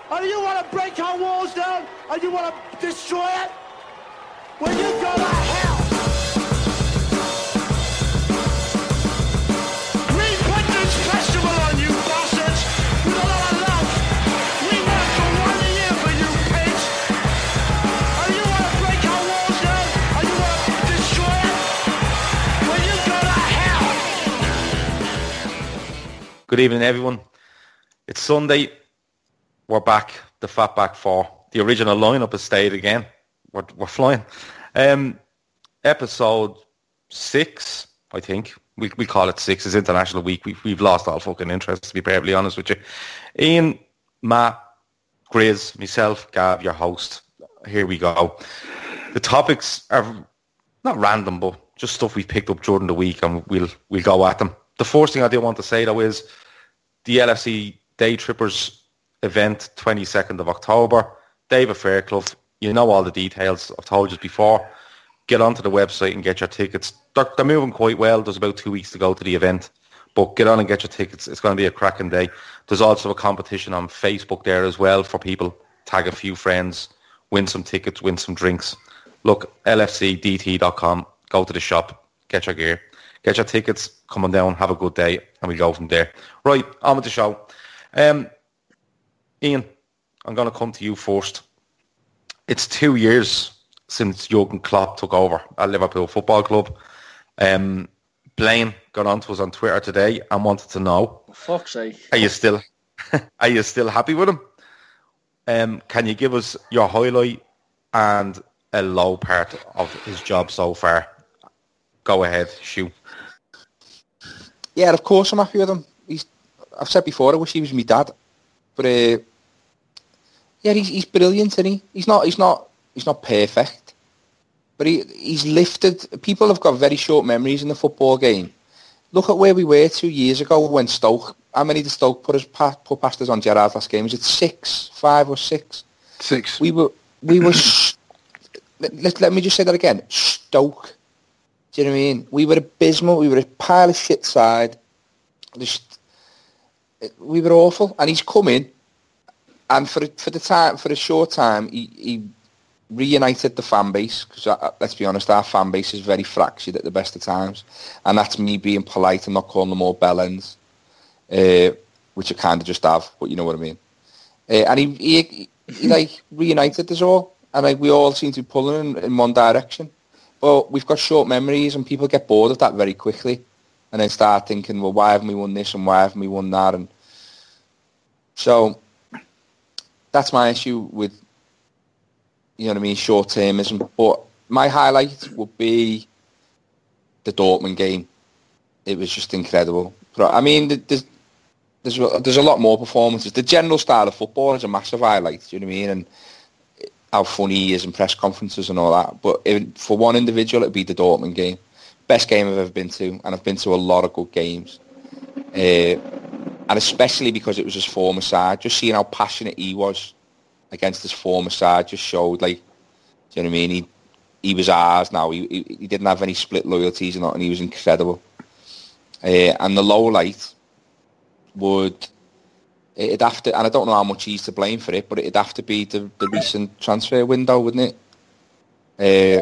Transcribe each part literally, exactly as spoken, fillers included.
And you want to break our walls down? And you want to destroy it? Well, you go to hell! We put this festival on, you bastards! With a lot of love! We work for one year for you pigs! And you want to break our walls down? And you want to destroy it? Well, you go to hell! Good evening, everyone. It's Sunday. We're back, the Fatback Four. The original lineup has stayed again. We're, we're flying. Um, episode six, I think. We we call it six. It's International Week. We, we've lost all fucking interest, to be perfectly honest with you. Ian, Matt, Grizz, myself, Gav, your host. Here we go. The topics are not random, but just stuff we've picked up during the week, and we'll we'll go at them. The first thing I do want to say, though, is the L F C Day Trippers event, twenty-second of October. David Fairclough, you know all the details. I've told you before. Get onto the website and get your tickets. They're, they're moving quite well. There's about two weeks to go to the event. But get on and get your tickets. It's going to be a cracking day. There's also a competition on Facebook there as well for people. Tag a few friends. Win some tickets. Win some drinks. Look, L F C D T dot com. Go to the shop. Get your gear. Get your tickets. Come on down. Have a good day. And we go from there. Right, on with the show. Um... Ian, I'm going to come to you first. It's two years since Jurgen Klopp took over at Liverpool Football Club. Um, Blaine got on to us on Twitter today and wanted to know, for fuck's sake, are you still, are you still happy with him? Um, can you give us your highlight and a low part of his job so far? Go ahead, shoot. Yeah, of course I'm happy with him. He's, I've said before, I wish he was my dad. But uh, yeah, he's he's brilliant, isn't he? He's not he's not he's not perfect, but he he's lifted. People have got very short memories in the football game. Look at where we were two years ago when Stoke. How many did Stoke put us put past us on Gerrard last game? Was it six, five, or six? Six. We were we were. let, let me just say that again. Stoke. Do you know what I mean? We were abysmal. We were a pile of shit side. Just, we were awful, and he's come in, and for for the time, for a short time, he, he reunited the fan base. Because uh, let's be honest, our fan base is very fractured at the best of times, and that's me being polite and not calling them all bellends, uh, which I kind of just have, but you know what I mean. Uh, and he, he, he like reunited us all, and like we all seem to be pulling in, in one direction. But we've got short memories, and people get bored of that very quickly. And then start thinking, well, why haven't we won this and why haven't we won that? And so that's my issue with, you know what I mean, short-termism. But my highlight would be the Dortmund game. It was just incredible. But, I mean, there's, there's, there's a lot more performances. The general style of football is a massive highlight, do you know what I mean? And how funny he is in press conferences and all that. But if, for one individual, it would be the Dortmund game. Best game I've ever been to, and I've been to a lot of good games. Uh, and especially because it was his former side. Just seeing how passionate he was against his former side just showed, like, do you know what I mean? He he was ours now. He he, he didn't have any split loyalties and, and he was incredible. Uh, and the low light would, it'd have to, and I don't know how much he's to blame for it, but it'd have to be the, the recent transfer window, wouldn't it? Uh,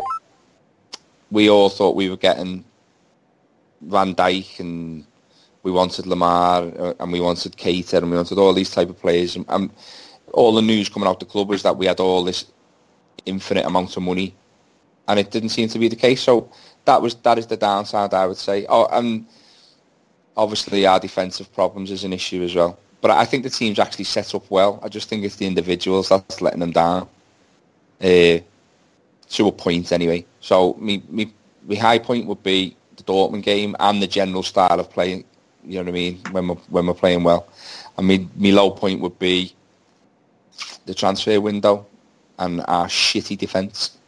we all thought we were getting Van Dijk, and we wanted Lamar, and we wanted Keita, and we wanted all these type of players. And, and all the news coming out the club was that we had all this infinite amount of money, and it didn't seem to be the case. So that was that is the downside, I would say. Oh, and obviously our defensive problems is an issue as well. But I think the team's actually set up well. I just think it's the individuals that's letting them down. Uh, to a point anyway. So me, me, my high point would be the Dortmund game and the general style of playing. You know what I mean? When we're when we're playing well, and me, my low point would be the transfer window and our shitty defence.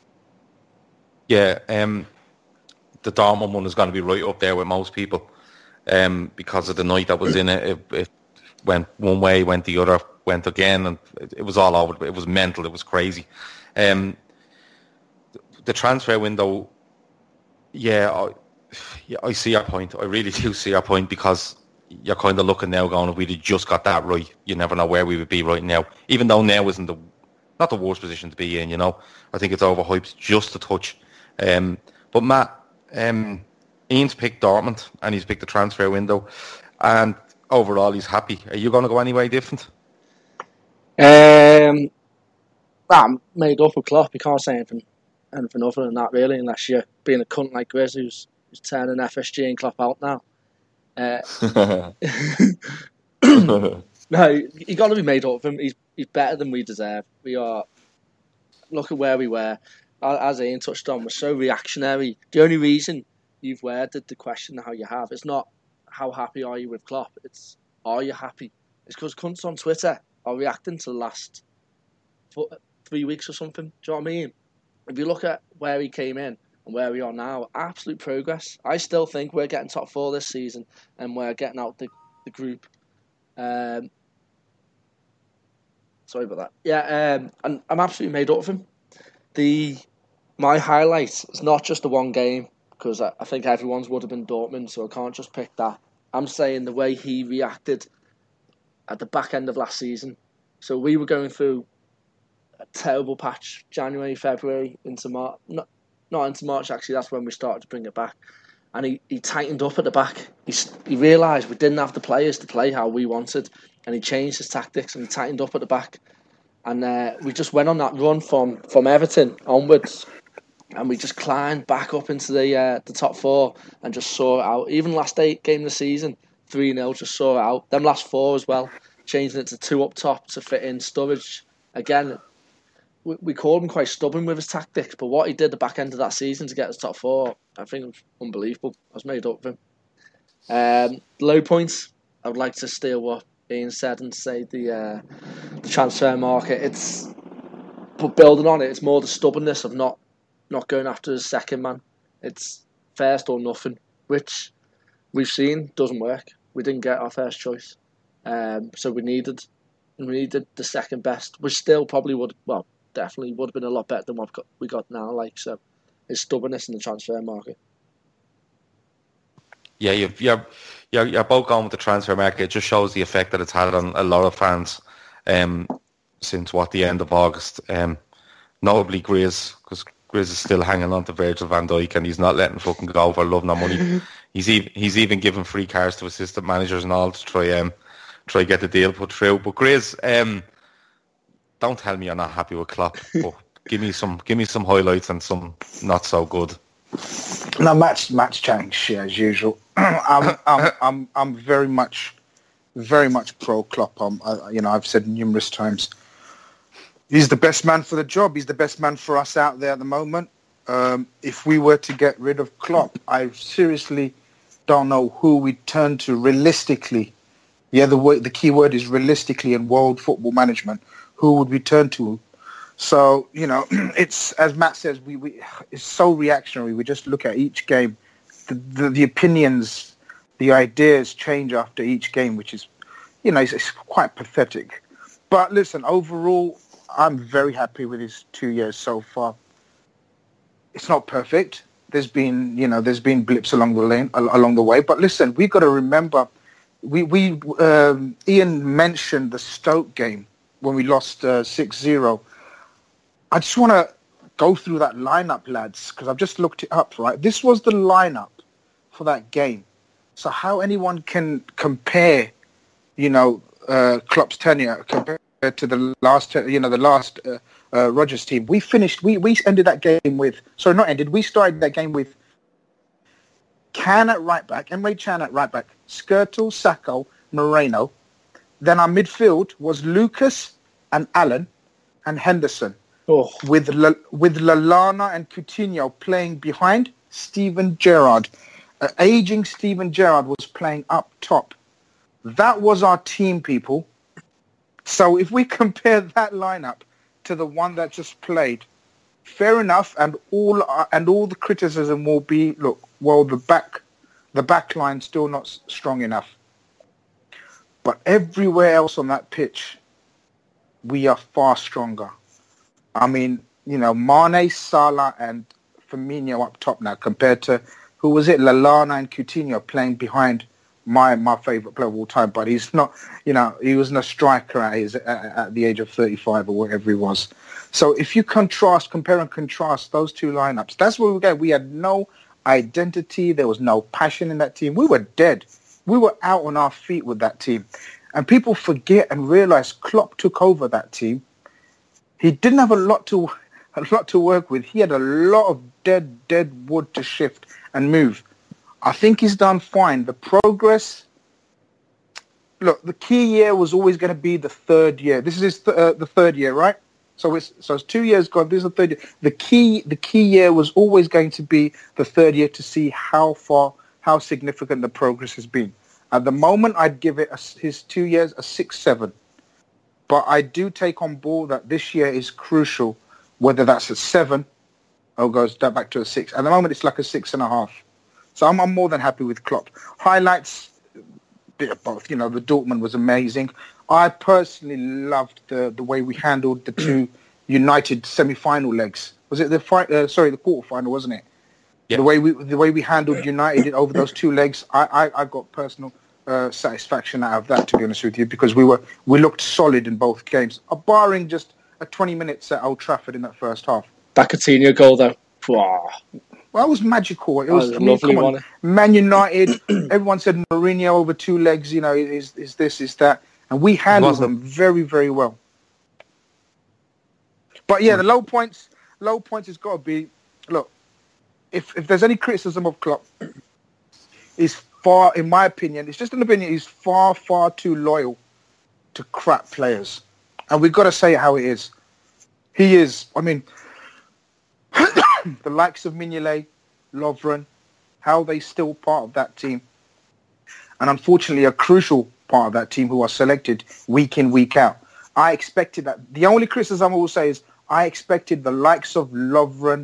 Yeah, um, the Dortmund one is going to be right up there with most people, um, because of the night that was in it. It, it went one way, went the other, went again, and it, it was all over. It was mental. It was crazy. Um, the transfer window, yeah, I, yeah, I see your point. I really do see your point, because you're kind of looking now going, if we'd have just got that right, you never know where we would be right now. Even though now isn't the not the worst position to be in, you know. I think it's overhyped just a touch. Um, but Matt, um, Ian's picked Dortmund and he's picked the transfer window, and overall he's happy. Are you going to go any way different? Um, I'm made up with Klopp. You can't say anything, anything other than that, really, unless you're being a cunt like Grizz, who's, who's turning F S G and Klopp out now. Uh, no, you got to be made up of him. He's he's better than we deserve. We are. Look at where we were. As Ian touched on, we're so reactionary. The only reason you've worded the question how you have, it's not how happy are you with Klopp. It's are you happy? It's because cunts on Twitter are reacting to the last four, three weeks or something. Do you know what I mean? If you look at where he came in and where we are now, absolute progress. I still think we're getting top four this season and we're getting out the, the group. Um, sorry about that. Yeah, um, and I'm absolutely made up of him. The my highlight is not just the one game, because I, I think everyone's would have been Dortmund, so I can't just pick that. I'm saying the way he reacted at the back end of last season. So we were going through a terrible patch, January, February, into March. Not, not into March, actually, that's when we started to bring it back. And he, he tightened up at the back. He, he realised we didn't have the players to play how we wanted, and he changed his tactics and he tightened up at the back. And uh, we just went on that run from, from Everton onwards, and we just climbed back up into the uh, the top four and just saw it out. Even last eight game of the season, three nil, just saw it out. Them last four as well, changing it to two up top to fit in Sturridge. Again, we, we called him quite stubborn with his tactics, but what he did the back end of that season to get us top four, I think it was unbelievable. I was made up of him. Um, low points, I would like to steal what Ian said and say the, uh, the transfer market. It's, but building on it, it's more the stubbornness of not not going after his second man. It's first or nothing, which we've seen doesn't work. We didn't get our first choice, um, so we needed we needed the second best. We still probably would, well, definitely would have been a lot better than what we got now. Like, so, it's stubbornness in the transfer market. Yeah, you've, you're you're you're both going with the transfer market. It just shows the effect that it's had on a lot of fans um, since what the end of August. Um, notably Grizz, because Grizz is still hanging on to Virgil van Dijk and he's not letting fucking go for love nor money. he's even he's even giving free cars to assistant managers and all to try um try get the deal put through. But Grizz, um, don't tell me you're not happy with Klopp. But give me some give me some highlights and some not so good. No, match match change yeah, as usual. I'm I'm I'm I'm very much very much pro Klopp. Um, I, you know, I've said numerous times. He's the best man for the job. He's the best man for us out there at the moment. Um, if we were to get rid of Klopp, I seriously don't know who we'd turn to realistically. Yeah, the word, the key word is realistically in world football management. Who would we turn to? So, you know, it's, as Matt says, we, we it's so reactionary. We just look at each game. The, the, the opinions, the ideas change after each game, which is, you know, it's, it's quite pathetic. But listen, overall, I'm very happy with his two years so far. It's not perfect. There's been, you know, there's been blips along the lane, along the way. But listen, we've got to remember, we, we um, Ian mentioned the Stoke game when we lost uh, six zero. I just want to go through that lineup, lads, because I've just looked it up, right? This was the lineup for that game. So how anyone can compare, you know, uh, Klopp's tenure compared to the last, you know, the last uh, uh, Rodgers team. We finished, we, we ended that game with, sorry, not ended, we started that game with Can at right back, Emre Can at right back, Skrtel, Sacco, Moreno. Then our midfield was Lucas and Allen and Henderson. Oh. With La, with Lallana and Coutinho playing behind Steven Gerrard. Uh, aging Steven Gerrard was playing up top. That was our team, people. So if we compare that lineup to the one that just played, fair enough, and all uh, and all the criticism will be, look, well, the back the back line's still not strong enough. But everywhere else on that pitch, we are far stronger. I mean, you know, Mane, Salah, and Firmino up top now compared to, who was it, Lallana and Coutinho playing behind my my favourite player of all time, but he's not, you know, he wasn't a striker at, his, at, at the age of thirty-five or whatever he was. So if you contrast, compare and contrast those two lineups, that's where we get. We had no identity. There was no passion in that team. We were dead. We were out on our feet with that team. And people forget and realise Klopp took over that team. He didn't have a lot to a lot to work with. He had a lot of dead, dead wood to shift and move. I think he's done fine. The progress... Look, the key year was always going to be the third year. This is his th- uh, the third year, right? So it's so it's two years gone. This is the third year. The key the key year was always going to be the third year to see how far, how significant the progress has been. At the moment, I'd give it a, his two years a six seven. But I do take on board that this year is crucial, whether that's a seven or goes back to a six. At the moment, it's like a six and a half. So I'm, I'm more than happy with Klopp. Highlights, bit of both. You know, the Dortmund was amazing. I personally loved the, the way we handled the two United semi-final legs. Was it the fi- uh, sorry, the quarter-final, wasn't it? Yeah. The way we the way we handled United over those two legs, I, I, I got personal uh, satisfaction out of that, to be honest with you, because we were we looked solid in both games, uh, barring just a twenty minutes at Old Trafford in that first half. That Coutinho goal, though. Wow. Well, it was magical. It was, was I mean, come on. one. Man United, everyone said Mourinho over two legs, you know, is is this, is that. And we handled them very, very well. But yeah, the low points, low points has got to be, look, if if there's any criticism of Klopp, he's far, in my opinion, it's just an opinion, he's far, far too loyal to crap players. And we've got to say it how it is. He is, I mean... the likes of Mignolet, Lovren, how they still part of that team. And unfortunately, a crucial part of that team who are selected week in, week out. I expected that. The only criticism I will say is I expected the likes of Lovren,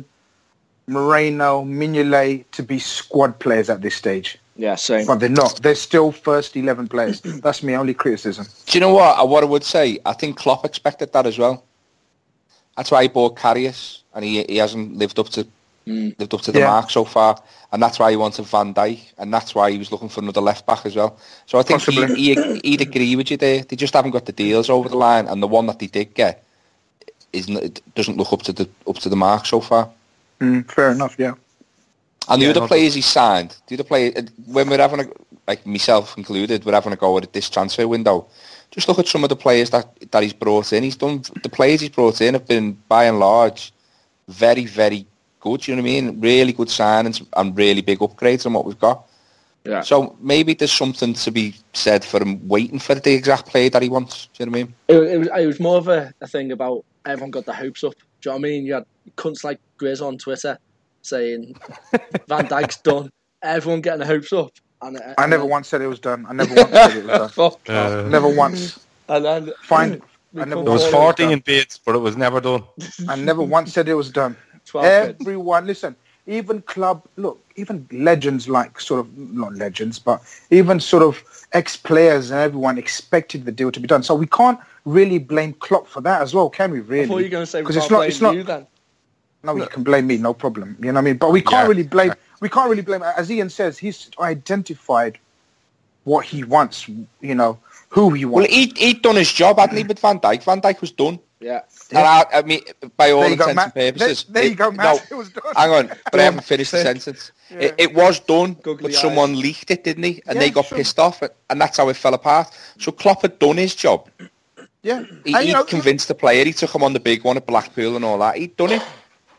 Moreno, Mignolet to be squad players at this stage. Yeah, same. But they're not. They're still first eleven players. That's my only criticism. Do you know what? What I would say, I think Klopp expected that as well. That's why he bought Karius, and he he hasn't lived up to mm. lived up to the yeah. mark so far, and that's why he wanted Van Dijk, and that's why he was looking for another left back as well. So I think he, he, he'd agree with you there. They just haven't got the deals over the line, and the one that they did get is doesn't look up to the up to the mark so far. Mm, fair enough, yeah. And the yeah, other players he signed, the other player, when we're having a, like myself included, we're having a go at this transfer window. Just look at some of the players that, that he's brought in. He's done the players he's brought in have been by and large very, very good. You know what I mean? Really good signings and really big upgrades on what we've got. Yeah. So maybe there's something to be said for him waiting for the exact player that he wants. Do you know what I mean? It, it was it was more of a, a thing about everyone got their hopes up. Do you know what I mean? You had cunts like Grizz on Twitter saying Van Dijk's done. Everyone getting their hopes up. And, uh, I never once said it was done. I never once said it was done. uh, never once. And then Find. I never there was fourteen bids, but it was never done. I never once said it was done. Everyone, listen. Even club, look, even legends like sort of not legends, but even sort of ex-players and everyone expected the deal to be done. So we can't really blame Klopp for that as well, can we? Really? I thought you were going to say because it's not. It's not. You, then. No, you can blame me, no problem. You know what I mean? But we can't yeah. really blame. We can't really blame. As Ian says, he's identified what he wants. You know who he wants. Well, he he'd done his job, hadn't he? With Van Dijk, Van Dijk was done. Yeah. And I, I mean, by all intents go, and purposes, there, there you it, go, Matt. No, it was done. Hang on, but I haven't finished the sentence. Yeah. It, it was done, Googly but eyes. Someone leaked it, didn't he? And yeah, they got sure. pissed off, and that's how it fell apart. So Klopp had done his job. Yeah, he, he know, convinced the player. He took him on the big one at Blackpool and all that. He'd done it.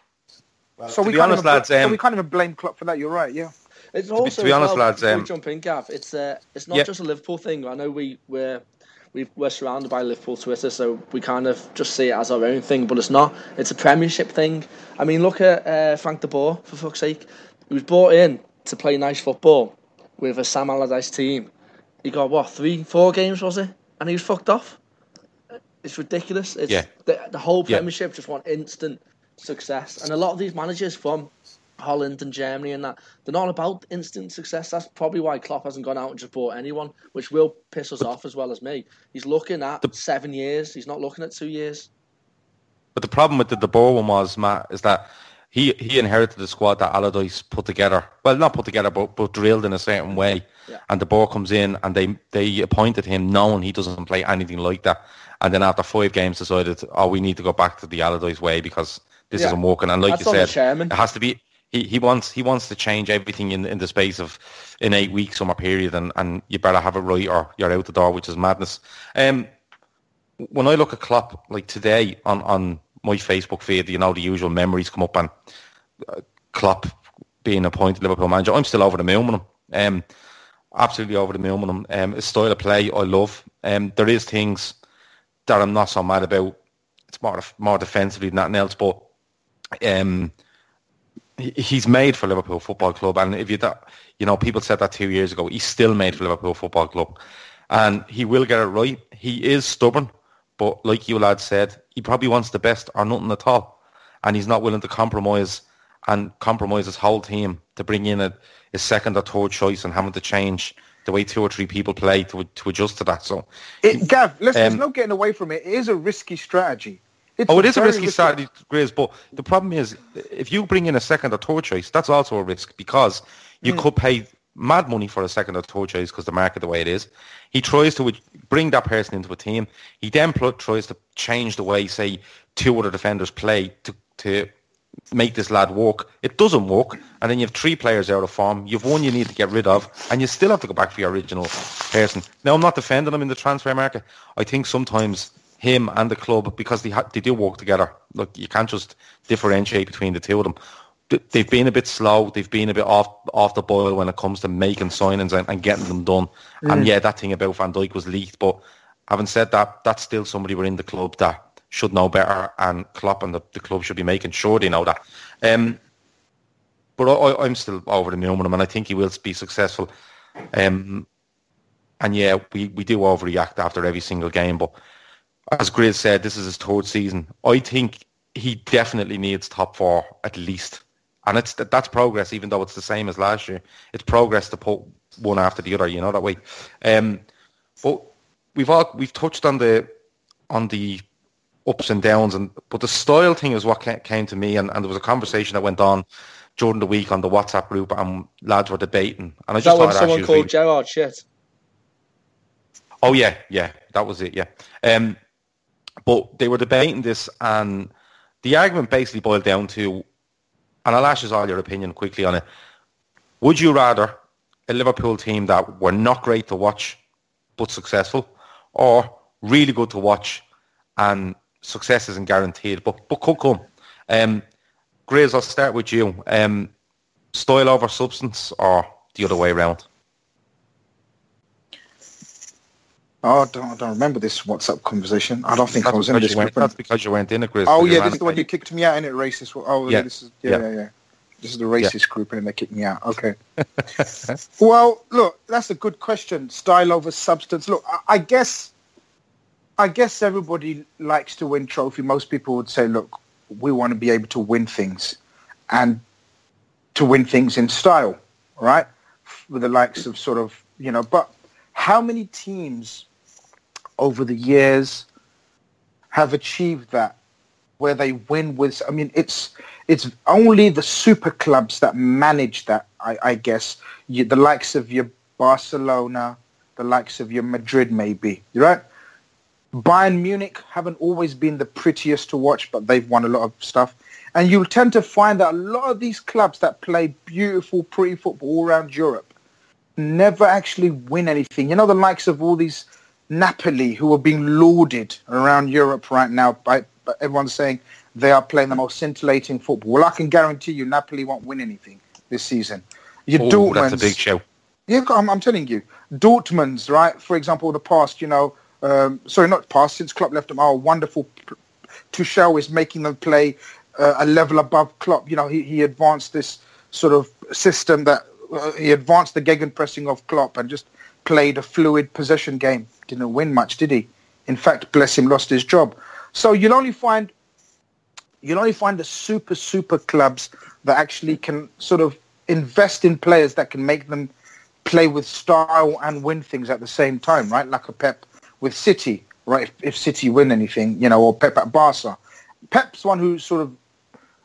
Well, so, we be honest, even, lads, um, so we can't even blame Klopp for that. You're right. Yeah. It's also, to be, to be honest, well, lads, um, we jump in, Gav. It's uh, it's not yeah. just a Liverpool thing. I know we we're we we're surrounded by Liverpool Twitter, so we kind of just see it as our own thing. But it's not. It's a Premiership thing. I mean, look at uh, Frank de Boer, for fuck's sake. He was brought in to play nice football with a Sam Allardyce team. He got what three, four games was it, and he was fucked off. It's ridiculous. It's yeah. the, the whole Premiership yeah. just want instant success, and a lot of these managers from Holland and Germany and that, they're not about instant success. That's probably why Klopp hasn't gone out and just bought anyone, which will piss us off as well as me. He's looking at the, seven years. He's not looking at two years. But the problem with the De Boer one was, Matt, is that he he inherited the squad that Allardyce put together. Well, not put together, but, but drilled in a certain way. Yeah. And the board comes in and they, they appointed him knowing he doesn't play anything like that. And then after five games decided, oh, we need to go back to the Allardyce way because this Yeah. isn't working. And like That's you on the said, chairman. it has to be... He, he wants he wants to change everything in, in the space of an eight week summer period, and, and you better have it right or you're out the door, which is madness. Um, when I look at Klopp, like today on, on my Facebook feed, you know, the usual memories come up, and uh, Klopp being appointed Liverpool manager, I'm still over the moon with him. Um, absolutely over the moon with him. Um, his style of play, I love. Um, there is things that I'm not so mad about. It's more more defensively than anything else, but um. He's made for Liverpool Football Club, and if you that, you know, people said that two years ago. He's still made for Liverpool Football Club, and he will get it right. He is stubborn, but like you lads said, he probably wants the best or nothing at all, and he's not willing to compromise and compromise his whole team to bring in a, a second or third choice and having to change the way two or three people play to to adjust to that. So, It, Gav, listen, Um, there's no getting away from it. It is a risky strategy. It's Oh, it is a very risky strategy, Grace, but the problem is if you bring in a second or third choice, that's also a risk because you could pay mad money for a second or third choice because the market the way it is. He tries to bring that person into a team. He then pl- tries to change the way, say, two other defenders play to, to make this lad work. It doesn't work, and then you have three players out of form. You have one you need to get rid of, and you still have to go back for your original person. Now, I'm not defending him in the transfer market. I think sometimes him and the club, because they ha- they do work together. Look, you can't just differentiate between the two of them. D- they've been a bit slow. They've been a bit off off the boil when it comes to making signings and, and getting them done. Mm. And yeah, that thing about Van Dijk was leaked. But having said that, that's still somebody within the club that should know better, and Klopp and the, the club should be making sure they know that. Um, but I, I'm still over the moon with him, and I think he will be successful. Um, and yeah, we, we do overreact after every single game, but as Grizz said, this is his third season. I think he definitely needs top four at least. And it's that's progress, even though it's the same as last year. It's progress to put one after the other, you know, that way. Um, but we've all we've touched on the on the ups and downs, and but the style thing is what came to me, and, and there was a conversation that went on during the week on the WhatsApp group, and lads were debating. And I Is just that when thought someone actually called really... Gerrard shit? Oh yeah, yeah, that was it. Yeah. Um, But they were debating this, and the argument basically boiled down to, and I'll ask you all your opinion quickly on it. Would you rather a Liverpool team that were not great to watch but successful, or really good to watch and success isn't guaranteed but, but could come? Um, Grizz, I'll start with you. Um, style over substance, or the other way around? Oh, I don't, I don't remember this WhatsApp conversation. I don't think That's I was in this group. That's because you weren't in it, Grizz. Oh, because yeah, you this is the one you kicked me out in it, racist. Oh, yeah, Yeah. this is, yeah, Yeah. yeah, yeah. This is the racist group, and then they kicked me out. Okay. Well, look, that's a good question. Style over substance. Look, I, I guess, I guess everybody likes to win trophy. Most people would say, look, we want to be able to win things, and to win things in style, right? With the likes of sort of, you know, but how many teams over the years have achieved that, where they win with, I mean, it's it's only the super clubs that manage that, I, I guess. You, the likes of your Barcelona, the likes of your Madrid, maybe, right? Bayern Munich haven't always been the prettiest to watch, but they've won a lot of stuff. And you'll tend to find that a lot of these clubs that play beautiful, pretty football all around Europe never actually win anything. You know, the likes of all these Napoli, who are being lauded around Europe right now by, by everyone's saying they are playing the most scintillating football. Well, I can guarantee you Napoli won't win anything this season. Your Oh, Dortmund's, that's a big show. yeah, I'm, I'm telling you. Dortmund's, right, for example, the past, you know, um, sorry, not past, since Klopp left them, oh, wonderful. Tuchel is making them play uh, a level above Klopp. You know, he, he advanced this sort of system that, uh, he advanced the gegenpressing of Klopp and just played a fluid possession game. Didn't win much, did he? In fact, bless him, lost his job. So you'll only find you'll only find the super, super clubs that actually can sort of invest in players that can make them play with style and win things at the same time, right? Like a Pep with City, right? If, if City win anything, you know, or Pep at Barca. Pep's one who sort of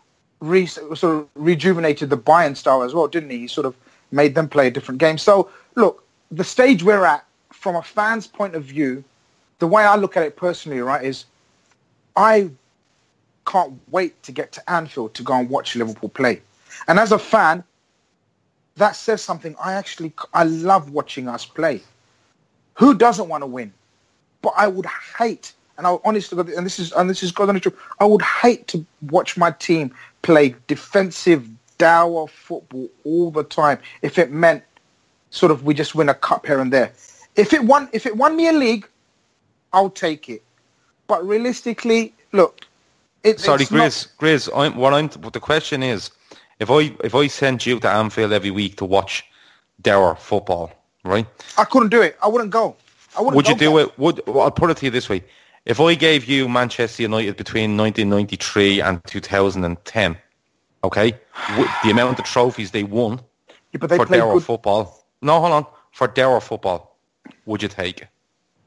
re- sort of rejuvenated the Bayern style as well, didn't he? He sort of made them play a different game. So, look, the stage we're at, from a fan's point of view, the way I look at it personally, right, is I can't wait to get to Anfield to go and watch Liverpool play. And as a fan, that says something. I actually, I love watching us play. Who doesn't want to win? But I would hate, and I honestly, and this is, and this is God honest truth, I would hate to watch my team play defensive, dour football all the time if it meant sort of we just win a cup here and there. If it won, if it won me a league, I'll take it. But realistically, look, it, Sorry, it's Grizz, not... Grizz, I'm, what I'm, what the question is, if I if I sent you to Anfield every week to watch dour football, right? I couldn't do it. I wouldn't go. I wouldn't Would go you do there. it? Would well, I'll put it to you this way: if I gave you Manchester United between nineteen ninety-three and two thousand ten, okay, w- the amount of trophies they won Yeah, but they for played dour good. football. No, hold on. For dour football, would you take it?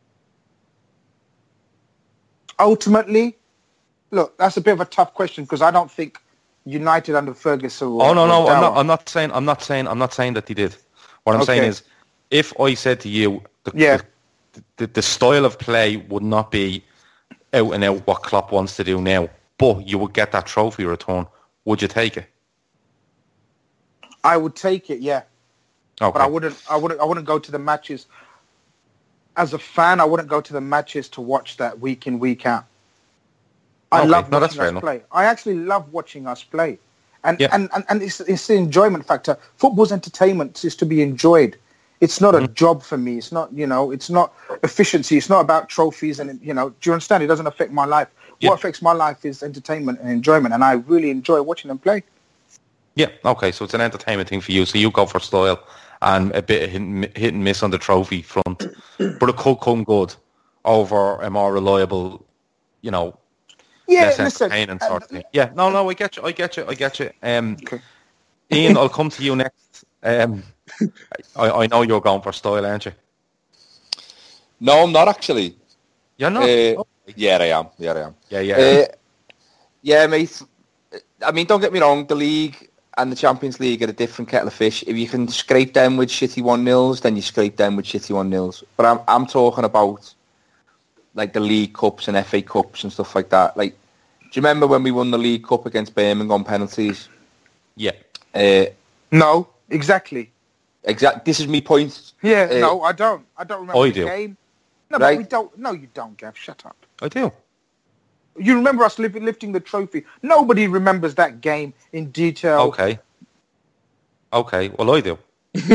Ultimately, look, that's a bit of a tough question because I don't think United under Ferguson. Were, Oh no, no, were I'm dour. not. I'm not saying. I'm not saying. I'm not saying that they did. What I'm saying Okay. is, if I said to you, the, Yeah. the, the the style of play would not be out and out what Klopp wants to do now, but you would get that trophy return. Would you take it? I would take it, yeah, Okay. but I wouldn't. I wouldn't. I wouldn't go to the matches. As a fan, I wouldn't go to the matches to watch that week in, week out. I Okay. love No, that's watching fair us enough. play. I actually love watching us play. And, Yeah. and, and, and it's, it's the enjoyment factor. Football's entertainment is to be enjoyed. It's not a Mm-hmm. job for me. It's not, you know, it's not efficiency. It's not about trophies. And, you know, do you understand? It doesn't affect my life. Yeah. What affects my life is entertainment and enjoyment. And I really enjoy watching them play. Yeah. Okay. So it's an entertainment thing for you. So you go for style and a bit of hit and, hit and miss on the trophy front, but it could come good over a more reliable, you know, Yeah, less listen. entertaining sort of uh, thing. Yeah, no, no, I get you, I get you, I get you. Um, Okay. Ian, I'll come to you next. Um, I, I know you're going for style, aren't you? No, I'm not actually. You're not? Uh, Oh, yeah, I am. Yeah, I am. yeah, yeah. Uh, yeah, mate. I mean, don't get me wrong. The league and the Champions League are a different kettle of fish. If you can scrape them with shitty one nils, then you scrape them with shitty one nils. But I'm I'm talking about like the League Cups and F A Cups and stuff like that. Like, do you remember when we won the League Cup against Birmingham on penalties? yeah. Uh, No, exactly. exact. This is my point. Yeah, Uh, no, I don't. I don't remember I the do. game. No, Right. but we don't. No, you don't, Gav. Shut up. I do. You remember us li- lifting the trophy. Nobody remembers that game in detail. Okay. Okay, well, I do.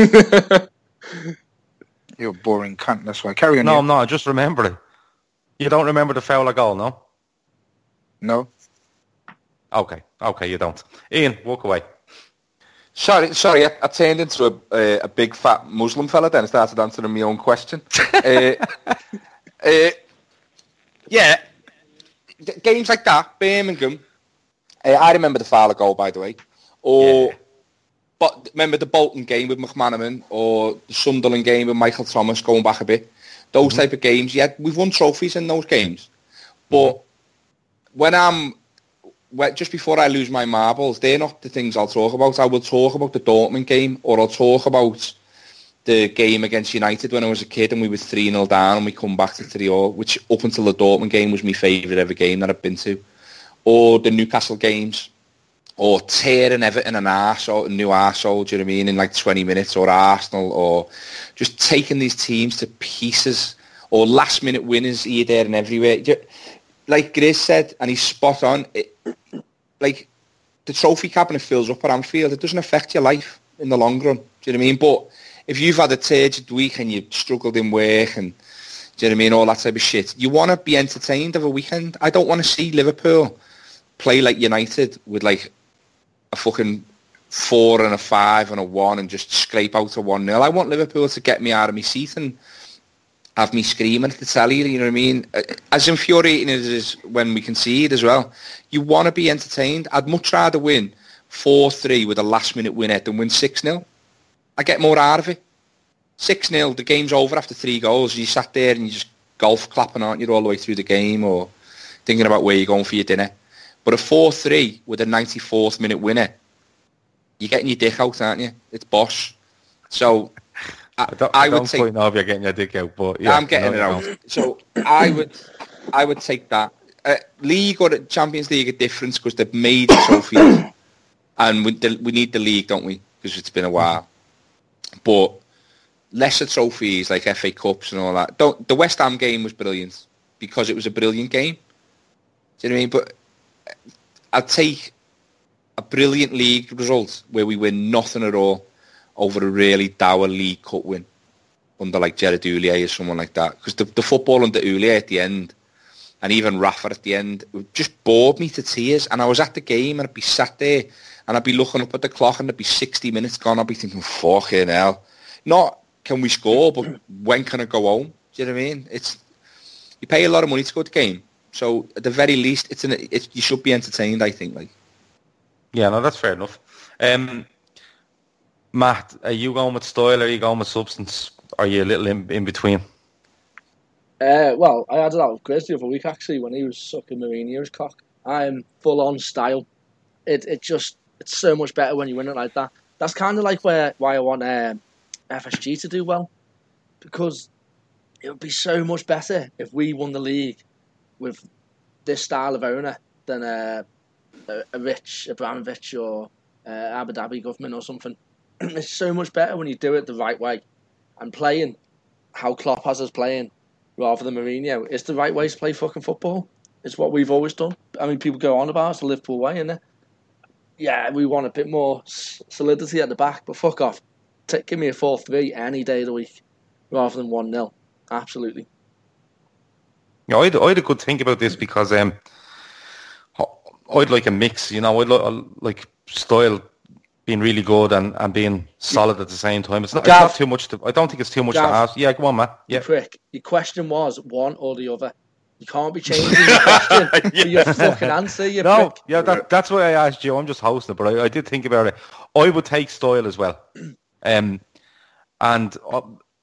You're a boring cunt. That's why. Carry on. No, yeah. I'm not. I just remember it. You don't remember the foul or goal, no? No. Okay. Okay, you don't. Ian, walk away. Sorry, sorry, I, I turned into a, a, a big fat Muslim fella then and started answering my own question. uh, uh, yeah, g- games like that, Birmingham, uh, I remember the Fowler goal, by the way. Or, Yeah. but remember the Bolton game with McManaman or the Sunderland game with Michael Thomas going back a bit. Those Mm-hmm. type of games, yeah, we've won trophies in those games. But when I'm Well, just before I lose my marbles, they're not the things I'll talk about. I will talk about the Dortmund game, or I'll talk about the game against United when I was a kid and we were three nil down and we come back to three all, which up until the Dortmund game was my favourite ever game that I've been to. Or the Newcastle games, or tearing Everton an arsehole, a new arsehole, do you know what I mean, in like twenty minutes, or Arsenal, or just taking these teams to pieces, or last minute winners here, there and everywhere. Ju- Like Grizz said, and he's spot on, it, like the trophy cabinet fills up at Anfield. It doesn't affect your life in the long run. Do you know what I mean? But if you've had a turgid week and you've struggled in work and, do you know what I mean, all that type of shit, you want to be entertained of a weekend. I don't want to see Liverpool play like United with like a fucking four and a five and a one and just scrape out a one nil. I want Liverpool to get me out of my seat and have me screaming at the telly, you know what I mean? As infuriating as it is when we concede as well, you want to be entertained. I'd much rather win four three with a last-minute winner than win six nil. I get more out of it. six nil, the game's over after three goals. You sat there and you just golf clapping, aren't you, all the way through the game or thinking about where you're going for your dinner. But a four three with a ninety-fourth minute winner, you're getting your dick out, aren't you? It's bosh. So I, I don't, I I would don't take. quite know if you're getting your dick out, but yeah, I'm getting it I know out. you know. So I would, I would take that. Uh, League or the Champions League are different because they've made trophies, and we, the, we need the league, don't we? Because it's been a while. But lesser trophies like F A Cups and all that. Don't. The West Ham game was brilliant because it was a brilliant game. Do you know what I mean? But I'd take a brilliant league result where we win nothing at all over a really dour League Cup win under like Gerard Houllier or someone like that. Because the, the football under Houllier at the end, and even Rafa at the end, it just bored me to tears. And I was at the game and I'd be sat there and I'd be looking up at the clock and there'd be sixty minutes gone. I'd be thinking, fucking hell. Not can we score, but when can I go home? Do you know what I mean? It's you pay a lot of money to go to the game. So at the very least, it's an it's, you should be entertained, I think. Like, Yeah, no, that's fair enough. Um, Matt, are you going with style or are you going with substance? Or are you a little in, in between? Uh, well, I had that with Grizz the other week, actually, when he was sucking Mourinho's cock. I'm full-on style. It it just, it's so much better when you win it like that. That's kind of like where why I want um, F S G to do well. Because it would be so much better if we won the league with this style of owner than uh, a, a rich Abramovich or uh, Abu Dhabi government or something. It's so much better when you do it the right way. And playing how Klopp has us playing rather than Mourinho, it's the right way to play fucking football. It's what we've always done. I mean, people go on about it's the Liverpool way, innit? Yeah, we want a bit more solidity at the back, but fuck off. Take, give me a four three any day of the week rather than one nil. Absolutely. Yeah, I'd, I'd a good think about this because um, I'd like a mix, you know, I'd like, like style being really good and, and being solid at the same time. It's not, it's Gav. not too much to, I don't think it's too much Gav. to ask. Yeah, go on, Matt. You Yeah. prick. Your question was one or the other. You can't be changing your question for your fucking answer, you No, prick. yeah, that, that's why I asked you. I'm just hosting, but I, I did think about it. I would take style as well. Um, and I,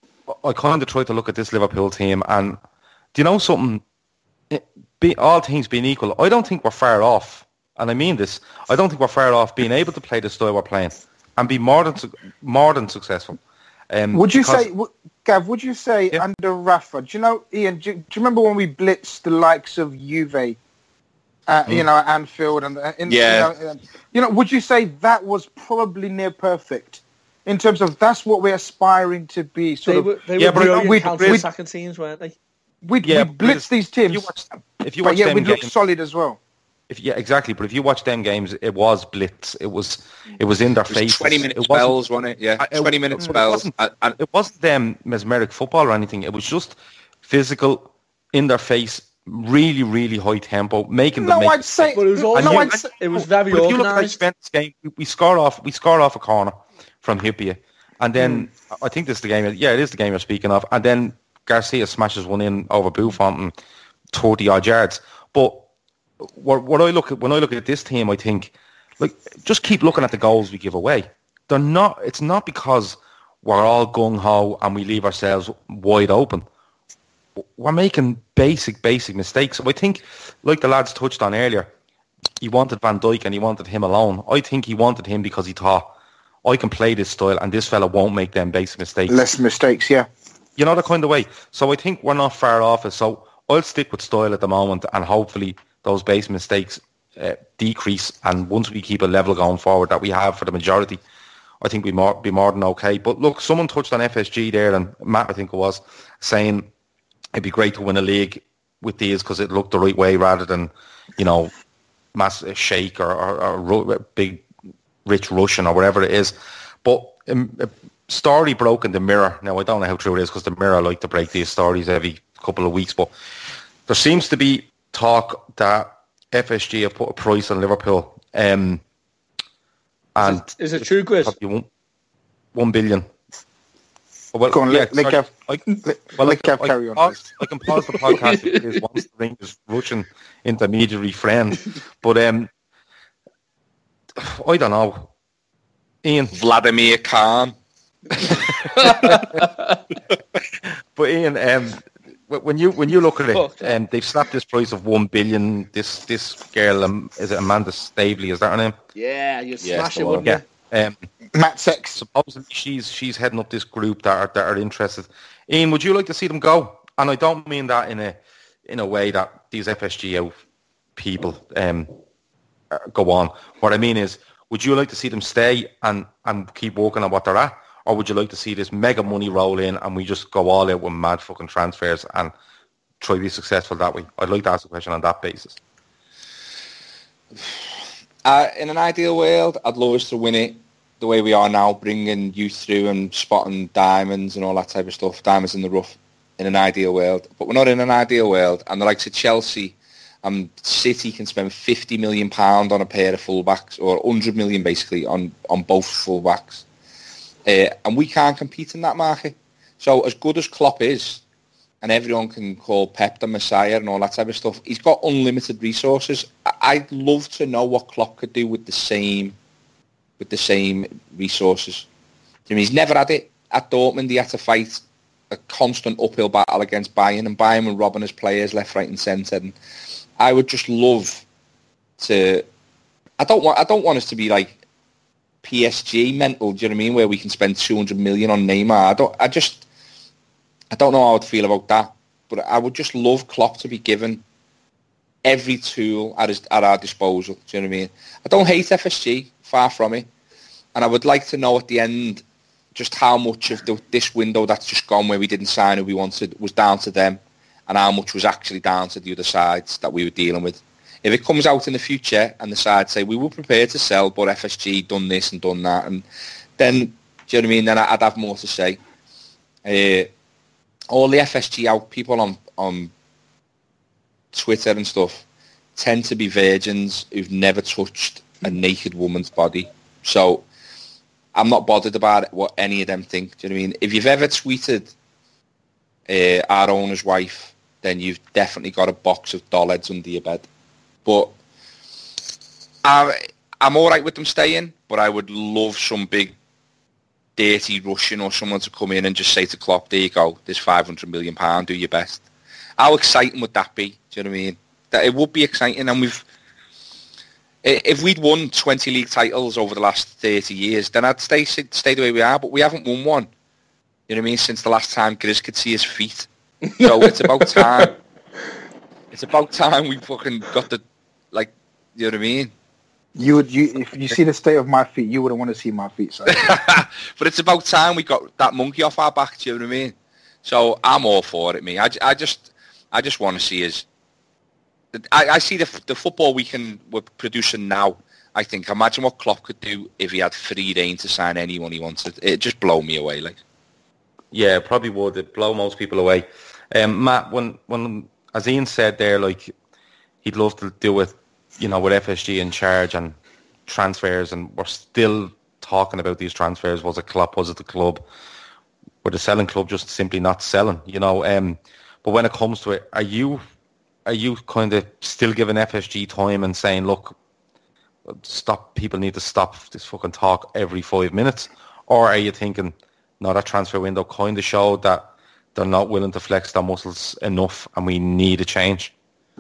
I kind of tried to look at this Liverpool team, and do you know something? It, be, all things being equal, I don't think we're far off, and I mean this, I don't think we're far off being able to play the style we're playing and be more than su- more than successful. Um, Would you because- say, w- Gav, would you say Yeah. under Rafa, do you know, Ian, do you, do you remember when we blitzed the likes of Juve, uh, you know, at Anfield? and uh, in, Yeah. You know, uh, you know, would you say that was probably near perfect in terms of that's what we're aspiring to be? Sort They of, were, they Yeah, were but brilliant we'd- counter-attacking teams, weren't they? we'd, Yeah, we'd but blitz these If teams, you watch, if you but watch yeah, them we'd look games, solid as well. if, yeah, exactly. But if you watch them games, it was blitz. It was it was in their it was faces. twenty minute It wasn't- spells, wasn't it? Yeah, I- it- twenty minute but it spells. wasn't- And, and It wasn't them mesmeric football or anything. It was just physical, in their face, really, really high tempo, making them No, make I'd say, But it was all- And no, you- I'd say, It was very But if you look at that organised. Juventus game, we, we score off we score off a corner from Hyypiä, and then Hmm. I think this is the game. Yeah, it is the game you're speaking of. And then Garcia smashes one in over Buffon and thirty odd yards. But what, what I look at when I look at this team, I think like just keep looking at the goals we give away. They're not. It's not because we're all gung ho and we leave ourselves wide open. We're making basic, basic mistakes. So I think, like the lads touched on earlier, he wanted Van Dijk and he wanted him alone. I think he wanted him because he thought, I can play this style and this fella won't make them basic mistakes. less mistakes, yeah. You know, the kind of way. So I think we're not far off it. So I'll stick with style at the moment and hopefully those base mistakes uh, decrease. And once we keep a level going forward that we have for the majority, I think we might be more than okay. But look, someone touched on F S G there, and Matt, I think it was, saying it'd be great to win a league with these because it looked the right way rather than, you know, mass shake or, or, or ru- big rich Russian or whatever it is. But um, a story broke in the Mirror. Now, I don't know how true it is because the Mirror like to break these stories every couple of weeks, but there seems to be talk that F S G have put a price on Liverpool. Um, and Is it, is it true, Grizz? probably one, one billion. Well, Go on, let- let sorry. Gav- I, Let, well, let I, Gav I, carry on. pause, I can pause the podcast if Liz wants to ring his Russian intermediary friend. But um, I don't know. Ian. Vladimir Khan. But Ian, um, wh- when you when you look at it, Fuck. um, they've slapped this price of one billion. This this girl, um, is it Amanda Staveley? Is that her name? Yeah, you'd Yeah, smash it's it, the wouldn't Yeah. you? Um, Matt Sex. supposedly she's she's heading up this group that are that are interested. Ian, would you like to see them go? And I don't mean that in a in a way that these F S G O people um uh, go on. What I mean is, would you like to see them stay and and keep working on what they're at, or would you like to see this mega money roll in and we just go all out with mad fucking transfers and try to be successful that way? I'd like to ask a question on that basis. Uh, in an ideal world, I'd love us to win it the way we are now, bringing youth through and spotting diamonds and all that type of stuff, diamonds in the rough, in an ideal world. But we're not in an ideal world, and the likes of Chelsea and City can spend fifty million pounds on a pair of fullbacks, or one hundred million pounds basically on, on both fullbacks. Uh, and we can't compete in that market. So as good as Klopp is, and everyone can call Pep the Messiah and all that type of stuff, he's got unlimited resources. I- I'd love to know what Klopp could do with the same with the same resources. I mean, he's never had it. At Dortmund, he had to fight a constant uphill battle against Bayern, and Bayern were robbing his players left, right, and centre. And I would just love to. I don't want. I don't want us to be like P S G mental. Do you know what I mean? Where we can spend two hundred million on Neymar. I don't. I just. I don't know how I'd feel about that, but I would just love Klopp to be given every tool at his at our disposal. Do you know what I mean? I don't hate F S G, far from it, and I would like to know at the end just how much of the, this window that's just gone, where we didn't sign who we wanted, was down to them, and how much was actually down to the other sides that we were dealing with. If it comes out in the future and the sides say we were prepared to sell, but F S G done this and done that, and then do you know what I mean? Then I'd have more to say. Uh, all the F S G out people on on Twitter and stuff tend to be virgins who've never touched a naked woman's body. So I'm not bothered about what any of them think. Do you know what I mean? If you've ever tweeted uh, our owner's wife, then you've definitely got a box of doll heads under your bed. But I, I'm all right with them staying, but I would love some big dirty Russian or someone to come in and just say to Klopp, there you go, there's five hundred million pounds, do your best. How exciting would that be? Do you know what I mean? That it would be exciting, and we've if we'd won twenty league titles over the last thirty years, then I'd stay stay the way we are, but we haven't won one. You know what I mean? Since the last time Grizz could see his feet. So it's about time. It's about time we fucking got the, like, you know what I mean? You would, you if you see the state of my feet, you wouldn't want to see my feet. So. But it's about time we got that monkey off our back. Do you know what I mean? So I'm all for it, me. I, I just, I just want to see us. I, I see the the football we can we're producing now. I think imagine what Klopp could do if he had free reign to sign anyone he wanted. It'd just blow me away, like. Yeah, it probably would. It'd blow most people away. Um, Matt, when when as Ian said there, like he'd love to do it, you know, with F S G in charge and transfers, and we're still talking about these transfers. Was it Klopp? Was it the club? Were the selling club just simply not selling? You know. Um, but when it comes to it, are you are you kind of still giving F S G time and saying, look, stop? People need to stop this fucking talk every five minutes, or are you thinking, no, that transfer window kind of showed that they're not willing to flex their muscles enough, and we need a change?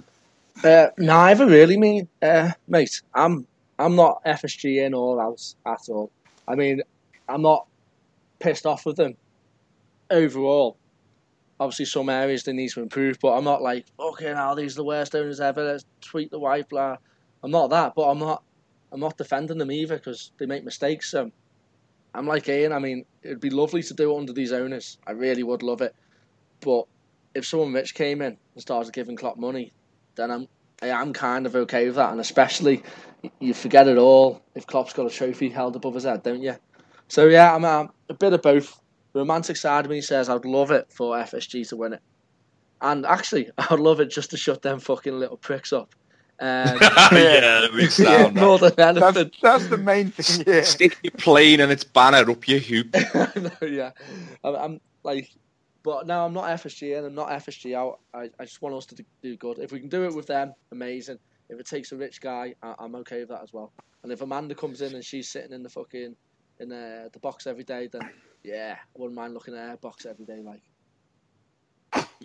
Uh, neither really, me, uh, mate. I'm I'm not F S G in or out at all. I mean, I'm not pissed off with them overall. Obviously, some areas they need to improve, but I'm not like, okay, now these are the worst owners ever. Let's tweet the wife, blah. I'm not that, but I'm not. I'm not defending them either because they make mistakes. So I'm like Ian. I mean, it'd be lovely to do it under these owners. I really would love it. But if someone rich came in and started giving Klopp money, then I'm I am kind of okay with that. And especially, you forget it all if Klopp's got a trophy held above his head, don't you? So yeah, I'm, I'm a bit of both. The romantic side of me says I'd love it for F S G to win it. And actually, I'd love it just to shut them fucking little pricks up. Um, Yeah, we sound more than That's, anything. that's the main thing, yeah. Stick your plane and its banner up your hoop. No, yeah, I'm, I'm like, but no, I'm not F S G in. I'm not F S G out. I, I just want us to do, do good. If we can do it with them, amazing. If it takes a rich guy, I, I'm okay with that as well. And if Amanda comes in and she's sitting in the fucking in the, the box every day, then yeah, I wouldn't mind looking at her box every day. Like,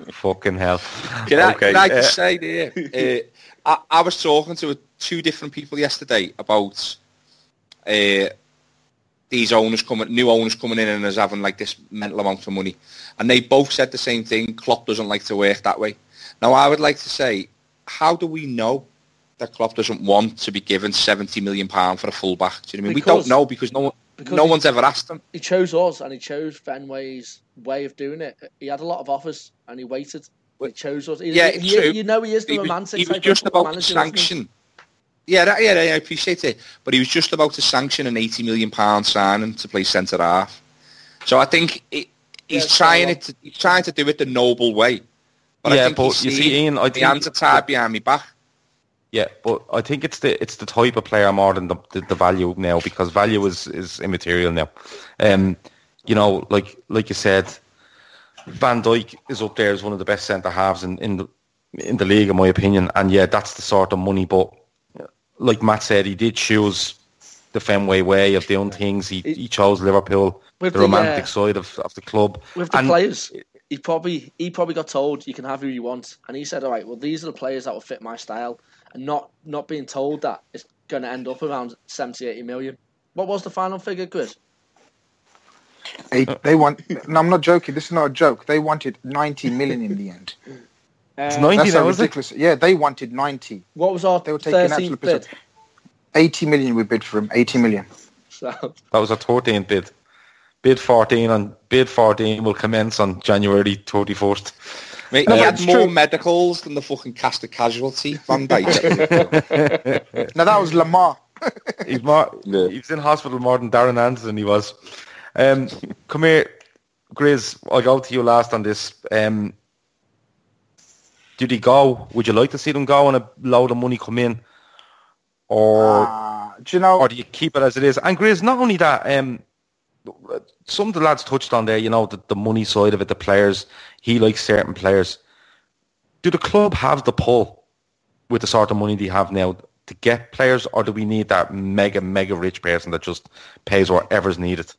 Fucking hell. Can I, Okay, can I uh, just say there, uh, I, I was talking to two different people yesterday about uh, these owners coming, new owners coming in and us having like this mental amount of money. And they both said the same thing. Klopp doesn't like to work that way. Now, I would like to say, how do we know that Klopp doesn't want to be given seventy million pounds for a fullback? Do you know what I mean? Because- we don't know because no one, because no he- one's ever asked him. He chose us, and he chose Fenway's way of doing it. He had a lot of offers, and he waited. He chose us. He, Yeah, he, true. You know, he is the He was, romantic he was type just of about manager, to isn't he? sanction. Yeah, that, yeah, I appreciate it. But he was just about to sanction an eighty million pounds signing to play centre half. So I think it, he's Yeah, trying so, it. To, he's trying to do it the noble way. But Yeah, I think but he's you see, seen Ian, I the think- hands are tied behind me back. Yeah, but I think it's the it's the type of player more than the the, the value now, because value is, is immaterial now. Um, you know, like like you said, Van Dijk is up there as one of the best centre halves in, in the in the league, in my opinion. And yeah, that's the sort of money. But like Matt said, he did choose the Fenway way of doing things. He he chose Liverpool, With the, the, romantic uh, side of, of the club. With the And- players, he probably he probably got told you can have who you want, and he said, "All right, well, these are the players that will fit my style," and not not being told that it's going to end up around seventy, eighty million. What was the final figure, Chris? They, they want. No, I'm not joking. This is not a joke. They wanted ninety million in the end. It's Uh, ninety That's now, how is it? ridiculous. Yeah, they wanted ninety. What was our They were taking thirteenth absolute bid? piss. eighty million we bid for him. eighty million. So, That was a thirteenth bid. Bid fourteen on bid fourteen will commence on January thirty first. Mate, No, he but had it's more true. medicals than the fucking cast of casualty. Van Dijk. Now that was Lamar. He's more. Yeah. He was in hospital more than Darren Anderson. He was. Um, come here, Grizz. I'll go to you last on this. Um, did he go? Would you like to see them go and a load of money come in, or Uh, do you know? or do you keep it as it is? And Grizz, not only that. Um, some of the lads touched on there. You know, the, the money side of it. The players. He likes certain players. Do the club have the pull with the sort of money they have now to get players, or do we need that mega, mega rich person that just pays whatever's needed?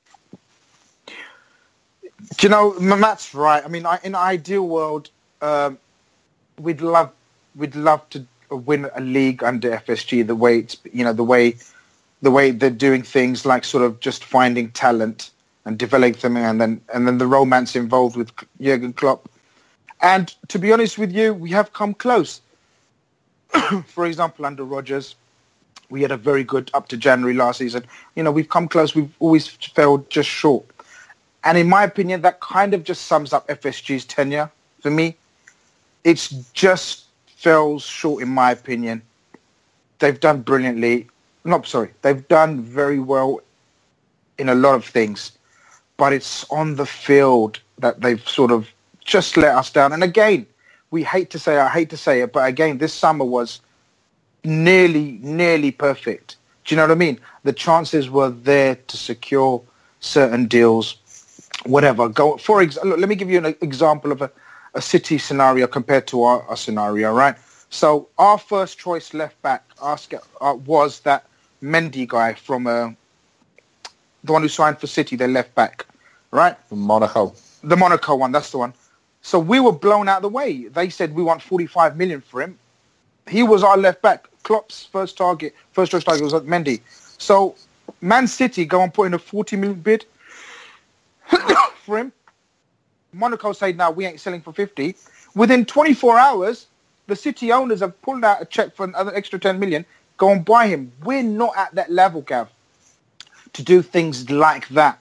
Do you know? Matt's right. I mean, I, in an ideal world, um, we'd love, we'd love to win a league under F S G. The way it's, you know, the way, the way they're doing things, like sort of just finding talent and developing them, and then and then the romance involved with Jurgen Klopp. And to be honest with you, we have come close. For example, under Rodgers, we had a very good up to January last season. You know, we've come close. We've always failed just short. And in my opinion, that kind of just sums up F S G's tenure for me. It's just falls short, in my opinion. They've done brilliantly. No, sorry. They've done very well in a lot of things. But it's on the field that they've sort of just let us down. And again, we hate to say, I hate to say it, but again, this summer was nearly, nearly perfect. Do you know what I mean? The chances were there to secure certain deals, whatever. Go for example. Let me give you an example of a, a City scenario compared to our, our scenario, right? So our first choice left back ask, uh, was that Mendy guy from uh, the one who signed for City, their left back, right? Monaco. The Monaco one, that's the one. So we were blown out of the way. They said we want forty-five million for him. He was our left back. Klopp's first target, first choice target was at Mendy. So Man City go and put in a forty million bid for him. Monaco say, no, we ain't selling for fifty. Within twenty-four hours, the City owners have pulled out a check for another extra ten million. Go and buy him. We're not at that level, Gav, to do things like that.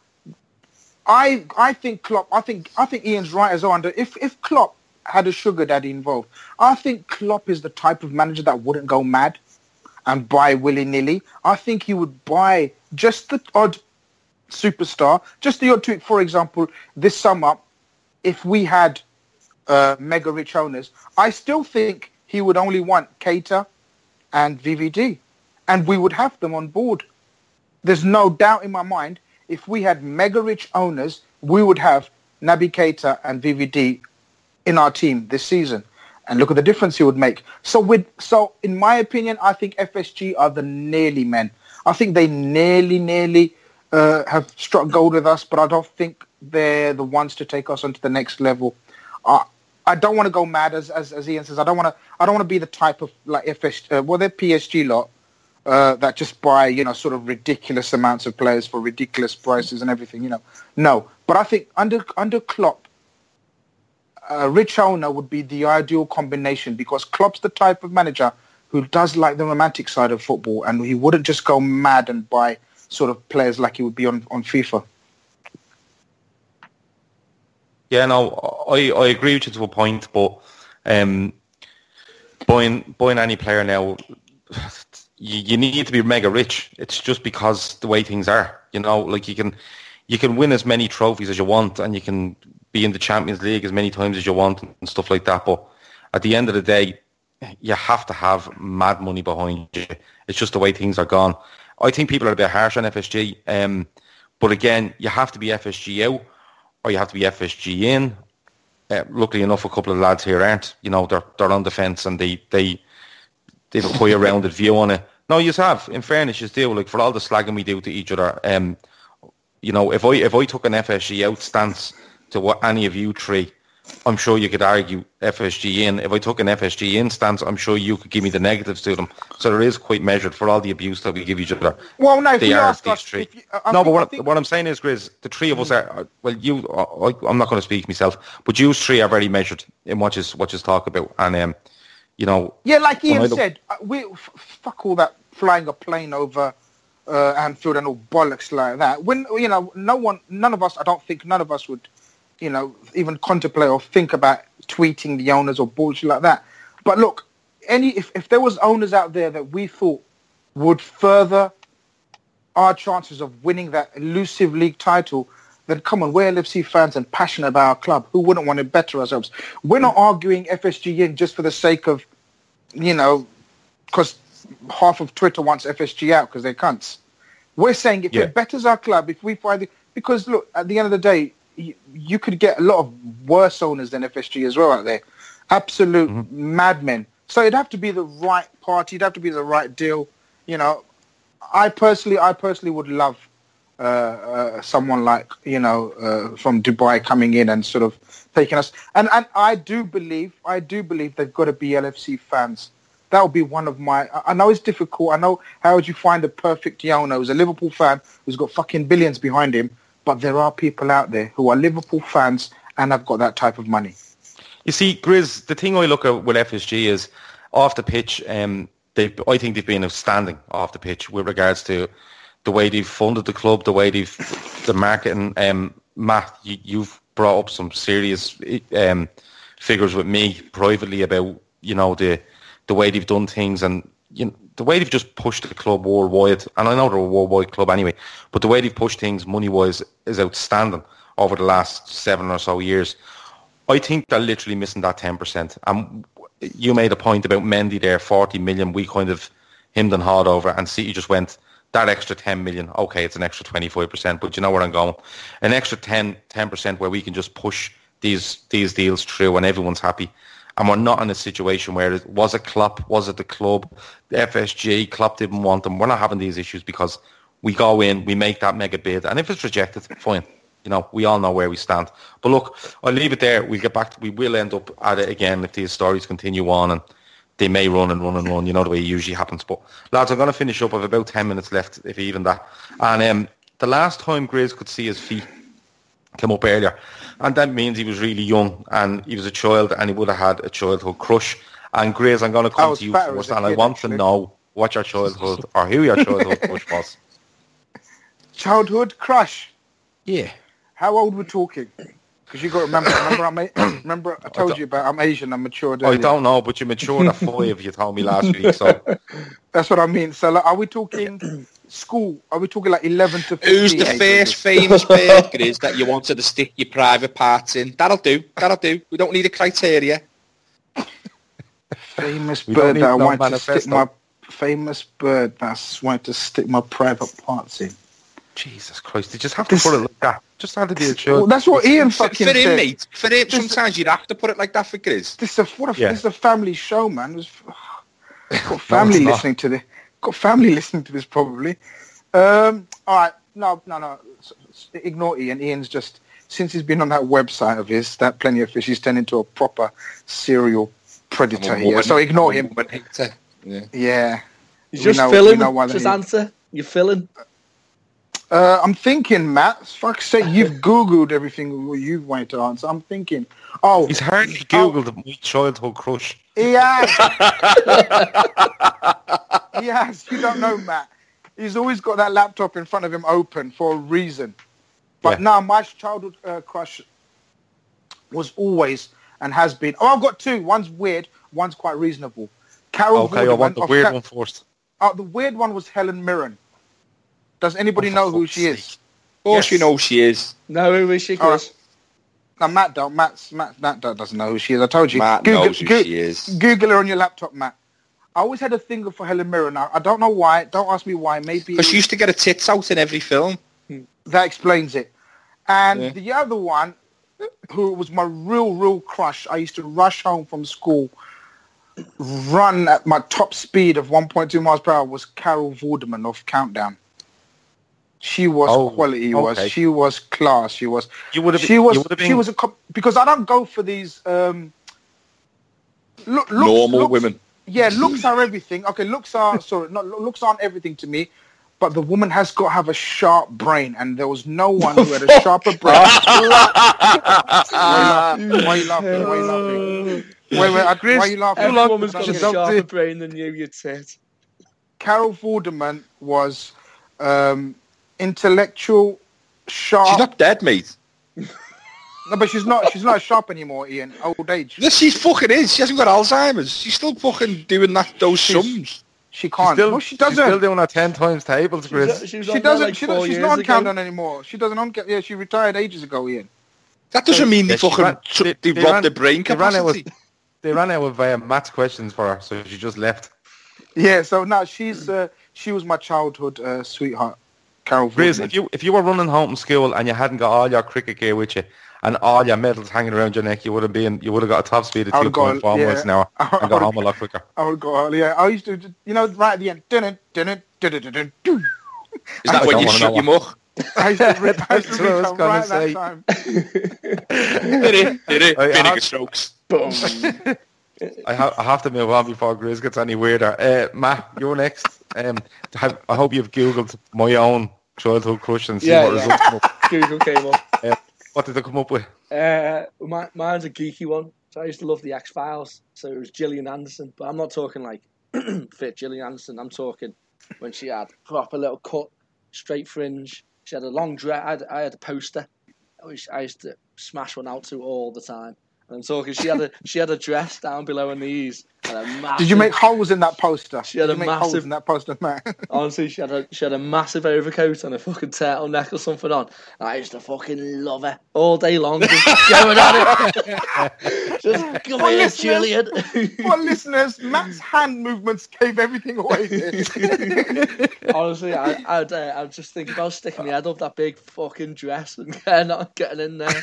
I I think Klopp. I think I think Ian's right as well. Under if if Klopp had a sugar daddy involved, I think Klopp is the type of manager that wouldn't go mad and buy willy nilly. I think he would buy just the odd superstar, just the odd tweet. For example, this summer, if we had uh, mega rich owners, I still think he would only want Keita and V V D, and we would have them on board. There's no doubt in my mind. If we had mega rich owners, we would have Naby Keita and V V D in our team this season. And look at the difference he would make. So with so in my opinion, I think F S G are the nearly men. I think they nearly, nearly uh, have struck gold with us, but I don't think they're the ones to take us onto the next level. I I don't want to go mad as, as as Ian says. I don't want to I don't want to be the type of like F S uh, well they're P S G lot uh, that just buy you know sort of ridiculous amounts of players for ridiculous prices and everything. You know, no. But I think under under Klopp, a rich owner would be the ideal combination because Klopp's the type of manager who does like the romantic side of football, and he wouldn't just go mad and buy sort of players like he would be on, on FIFA. Yeah, no, I, I agree with you to a point, but um, buying buying any player now, you, you need to be mega rich. It's just because the way things are, you know, like you can you can win as many trophies as you want, and you can be in the Champions League as many times as you want and stuff like that. But at the end of the day, you have to have mad money behind you. It's just the way things are gone. I think people are a bit harsh on F S G, um, but again, you have to be F S G out. Or you have to be F S G in. Uh, luckily enough, a couple of lads here aren't. You know, they're they're on the fence and they they they've a quite a rounded view on it. No, you have. In fairness, you do. Like for all the slagging we do to each other, um, you know, if I if I took an F S G out stance to what any of you three, I'm sure you could argue F S G in. If I took an F S G in stance, I'm sure you could give me the negatives to them. So there is quite measured for all the abuse that we give each other. Well, no, if they you are ask these us, three. if you, I no, think, but what, think, what I'm saying is, Grizz, the three of us are, well, you, I, I'm not going to speak myself, but you three are very measured in what you, what you talk about. And, um, you know... Yeah, like Ian look, said, we f- fuck all that flying a plane over uh, Anfield and all bollocks like that. When, you know, no one, none of us, I don't think none of us would, you know, even contemplate or think about tweeting the owners or bullshit like that. But look, any if, if there was owners out there that we thought would further our chances of winning that elusive league title, then come on, we're L F C fans and passionate about our club. Who wouldn't want to better ourselves? We're not arguing F S G in just for the sake of, you know, because half of Twitter wants F S G out because they're cunts. We're saying if yeah. it betters our club, if we find it, because look, at the end of the day, you, you could get a lot of worse owners than F S G as well out there. Absolute mm-hmm. madmen. So it'd have to be the right party. It'd have to be the right deal. You know, I personally, I personally would love uh, uh, someone like, you know, uh, from Dubai coming in and sort of taking us. And, and I do believe, I do believe they've got to be L F C fans. That would be one of my... I know it's difficult. I know how would you find the perfect owner who's a Liverpool fan who's got fucking billions behind him. But there are people out there who are Liverpool fans and have got that type of money. You see, Grizz, the thing I look at with F S G is off the pitch, um, they I think they've been outstanding off the pitch with regards to the way they've funded the club, the way they've the marketing. Um, Matt, you, you've brought up some serious um, figures with me privately about, you know, the the way they've done things and you know, the way they've just pushed the club worldwide. And I know they're a worldwide club anyway, but the way they've pushed things money-wise is outstanding over the last seven or so years. I think they're literally missing that ten percent. And you made a point about Mendy there, forty million. We kind of hemmed and hawed over, and City just went, that extra ten million, okay, it's an extra twenty-five percent, but you know where I'm going. An extra ten percent where we can just push these these deals through and everyone's happy. And we're not in a situation where it was it Klopp, was it the club, the F S G, Klopp didn't want them. We're not having these issues because we go in, we make that mega bid, and if it's rejected, fine. You know, we all know where we stand. But look, I'll leave it there. We'll get back to, we will end up at it again if these stories continue on, and they may run and run and run, you know, the way it usually happens. But lads, I'm going to finish up. I have about ten minutes left, if even that. And um, the last time Grizz could see his feet came up earlier, and that means he was really young and he was a child and he would have had a childhood crush. And Grizz, I'm going to come to you first, and I want actually. to know what your childhood or who your childhood crush was. Childhood crush? Yeah. How old we're talking? Because you got to remember, remember, I'm a, remember I told I you about I'm Asian, I'm matured earlier. I don't know, but you matured at five, you told me last week. So that's what I mean. So like, are we talking school? Are we talking like eleven to fifteen? Who's the first famous bird, Grizz, that you wanted to stick your private parts in? That'll do, that'll do. We don't need a criteria. Famous bird that I no want to stick my... Famous bird that I want to stick my private parts in. Jesus Christ, you just have to this, put it like that. Just had to be a child. Well, that's what Ian fucking for him, said. mate. For him, this sometimes you'd have to put it like that for Grizz. This is a, what a, yeah. this is a family show, man. There's, got family no, listening to this. Got family listening to this, probably. Um, all right. No, no, no. Ignore Ian. Ian's just... since he's been on that website of his, that Plenty of Fish, he's turned into a proper serial predator I'm a here. woman- So ignore I'm a him. woman hater. Yeah. Yeah. He's We just know- filling. we know why Just they- answer. You're filling. Uh, I'm thinking, Matt. Fuck's sake, you've Googled everything you wanted to answer. I'm thinking. Oh, He's hardly Googled my childhood crush. he has. He has. You don't know, Matt. He's always got that laptop in front of him open for a reason. But Yeah. now my childhood uh, crush was always and has been. Oh, I've got two. One's weird. One's quite reasonable. Carol Okay, I Vorderman want the of weird Ca- one first. Oh, the weird one was Helen Mirren. Does anybody Oh, for know who fuck's she is? Of course Yes. you know who she is. No, who is she, All Chris? No, Matt don't. Matt's, Matt, Matt doesn't know who she is. I told you. Matt Google, knows who Goo- she is. Google her on your laptop, Matt. I always had a thing for Helen Mirren. I, I don't know why. Don't ask me why. Maybe Because she used to get her tits out in every film. that explains it. And Yeah. the other one, who was my real, real crush, I used to rush home from school, run at my top speed of one point two miles per hour, was Carol Vorderman of Countdown. She was Oh, quality. Was okay. she was class? She was. You would have. She was. You would have She been. was a co- because I don't go for these um, look, looks, Normal looks- women. Yeah, looks are everything. Okay, looks are sorry, not looks aren't everything to me, but the woman has got to have a sharp brain, and there was no one who had a sharper brain. Why are you laughing? Why are you laughing? Why are you laughing? Wait, wait, I- why are you laughing? Every long- woman's got a Just don't sharper do- brain than you, you tit. Carol Vorderman was um, intellectual, sharp. She's not dead, mate. No, but she's not. She's not sharp anymore, Ian. Old age. Yes, she fucking is. She hasn't got Alzheimer's. She's still fucking doing that those She's- sums. She can't. Still, no, she she's doesn't. still doing her ten times tables, Chris. She, was She on there doesn't. like she four doesn't she's years not on ago. Countdown anymore. She doesn't on. Yeah, she retired ages ago, Ian. That doesn't mean Yeah, they she fucking ran- took- they- they, they robbed ran- the brain they ran out capacity. with- They ran out of uh, maths questions for her, so she just left. Yeah. So now she's. Uh, she was my childhood uh, sweetheart, Carol Chris, Vorderman. if you if you were running home from school and you hadn't got all your cricket gear with you and all your medals hanging around your neck, you would have been you would have got a top speed of I two would've got- point four yeah. miles an hour I and got would've- home a lot quicker. I would go. Yeah. I used to. You know, right at the end. Dun dun dun dun dun dun dun. Is that I when don't you wanna shut know your muck? I used to read, I used to That's what I read was them gonna right say. that time. Did it? Did it? I- I- Vinegar strokes. Boom. I, ha- I have to move on before Grizz gets any weirder. Uh, Matt, you're next. Um, have, I hope you've Googled my own childhood crush and see Yeah, what yeah. results come up. Google came up. Uh, what did they come up with? Uh, my, mine's a geeky one. So I used to love the X-Files. So it was Gillian Anderson. But I'm not talking like fit Gillian Anderson. I'm talking when she had proper little cut, straight fringe. She had a long dress. I had, I had a poster. I used, I used to smash one out to all the time. And I'm talking, she had a she had a dress down below her knees. And a massive, Did you make holes in that poster? She had Did a you make holes massive- in that poster, man. Honestly, she had a she had a massive overcoat and a fucking turtleneck or something on. And I used to fucking love her all day long, just going at it. Just come For here, listeners- Gillian. For listeners, Matt's hand movements gave everything away. Here. Honestly, I, I'd uh, I'd just think about sticking my head up that big fucking dress and getting, on- getting in there.